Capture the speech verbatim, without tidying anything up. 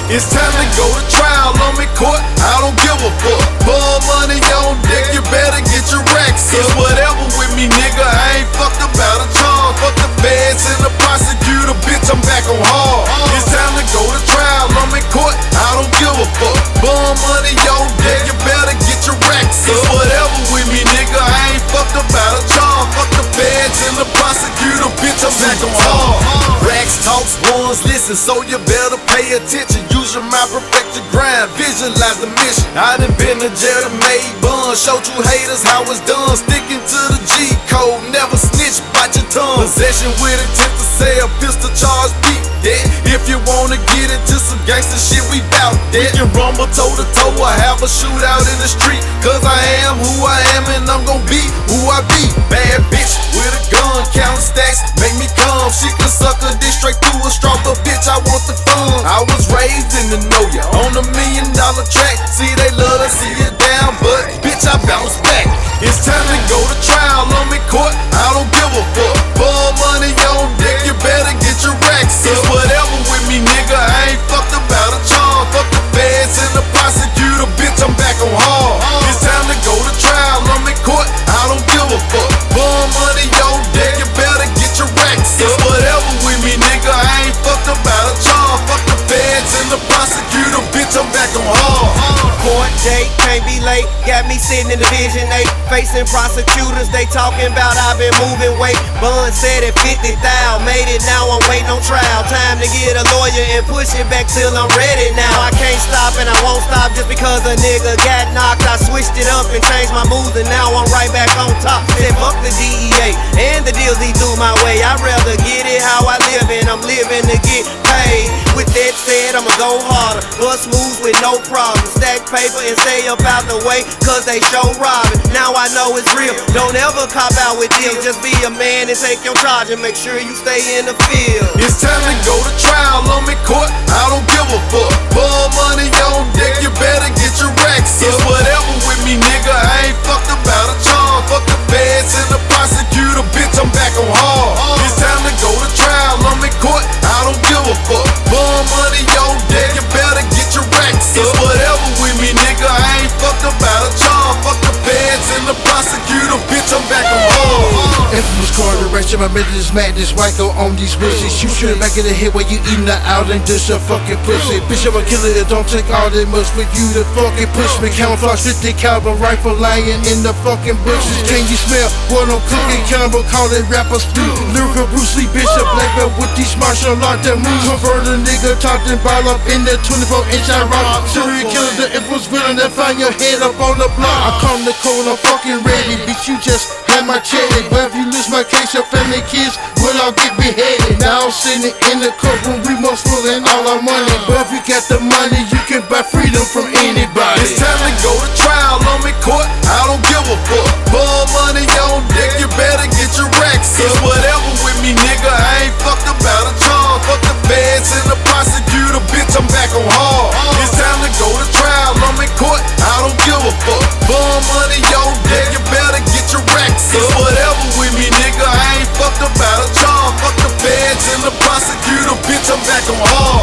It's time to go to trial, I'm in court, I don't give a fuck. Ball money on deck, you better get your racks up. It's whatever with me, nigga, I ain't fucked about a charge. Fuck the feds and the prosecutor, bitch, I'm back on hard. It's time to go to trial, I'm in court, I don't give a fuck. Ball money on deck, you better get your racks up. It's whatever with me, nigga, I ain't fucked about a charge. Fuck the feds and the prosecutor, bitch, I'm back on hard. Racks talks, ones listen, so you better pay attention. Use your mind, perfect your grind, visualize the mission. I done been to jail to made buns, showed you haters how it's done. Sticking to the G code, never snitch, bite your tongue. Possession with intent to sell, pistol charge, beat that. If you wanna get into some gangster shit, we bout that. We can rumble toe to toe or have a shootout in the street. Cause I am who I am and I'm gon' be who I be. Bad bitch with a gun, counting stacks, make me come. She can suck a dick straight through a straw, but bitch, I want the fun. I was raised in the know ya, on a million dollar track. See, they love to see you down, but bitch, I bounce back. It's time to go to trial, I'm in court, I don't give a fuck. Ball money on deck, you better get your racks up. It's whatever with me, nigga, I ain't fucked about a charge. Fuck the feds and the prosecutor, bitch, I'm back on hard. It's time to go to trial, I'm in court, I don't give a fuck. Ball money on deck, you better get your racks up. It's whatever with me, nigga, I ain't fucked about a charge. Fuck the feds and the prosecutor, bitch, I'm back on hard. Court date, can't be late, got me sitting in Division eight, facing prosecutors, they talking about I've been moving weight. Bun said at fifty thousand, made it now, I'm waiting on trial. Time to get a lawyer and push it back till I'm ready now. I can't stop and I won't stop just because a nigga got knocked. I switched it up and changed my moves and now I'm right back on top. Said fuck the D E A and the deals he threw my way. I'd rather get it how I live and I'm living to get paid. With that said, I'ma go harder, bust moves with no problem. Stack paper and stay up out the way, cause they show robbing. Now I know it's real, don't ever cop out with deals. Just be a man and take your charge and make sure you stay in the field. It's time to go to trial, I'm in court, I don't give a fuck. Ball money on deck, you better get your racks up. It's whatever with me, nigga, I ain't fucked about a charge. Fuck the feds and the prosecutor, bitch, I'm back on hard. It's time to go to trial, I'm in court, I don't give a fuck. Ball money on deck, you better get your racks up. It's whatever with me, nigga, I ain't fucked about a charge. Fuck the feds and the prosecutor, bitch, I'm back on hard. Infamous corporation, my business madness, wacko on these bitches. You should back in the head while you eating the out and dish a fucking pussy. Bitch, I'm a killer, it don't take all that much for you to fucking push me. Camouflage fifty caliber rifle lying in the fucking bushes. Can you smell what I'm cooking? Cannibal, call it rapper speed. Lyrical Bruce Lee, bitch, a black belt with these martial art that move. Convert a nigga, talk and ball up in that twenty-four inch I rock. Serial killer, the infamous villain that find your head up on the block. I come to cold, I'm fucking ready, bitch, you just had my cherry. But if you lose my case, your family kids will all get beheaded. Now I'm sitting in the courtroom, remorseful and all our money. But if you got the money, you can buy freedom from anybody. It's time to go to trial, I'm in court, I don't give a fuck. Ball money on deck, you better get your racks up. It's whatever with me, nigga, I ain't fucked about a charge. Fuck the feds and the prosecutor, bitch, I'm back on hard. It's time to go to trial, I'm in court, I don't give a fuck. Ball money on deck, you better get your racks up. It's whatever with me, nigga, I ain't fucked about a charge. Fuck the feds and the prosecutor, bitch, I'm back on hard.